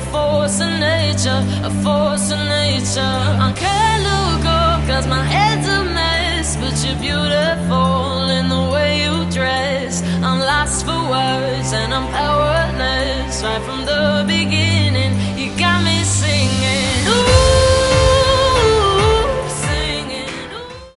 force of nature, a force of nature. I can't look up cause my head's a mess, but you're beautiful in the way you dress. I'm lost for words and I'm powerless right from the beginning.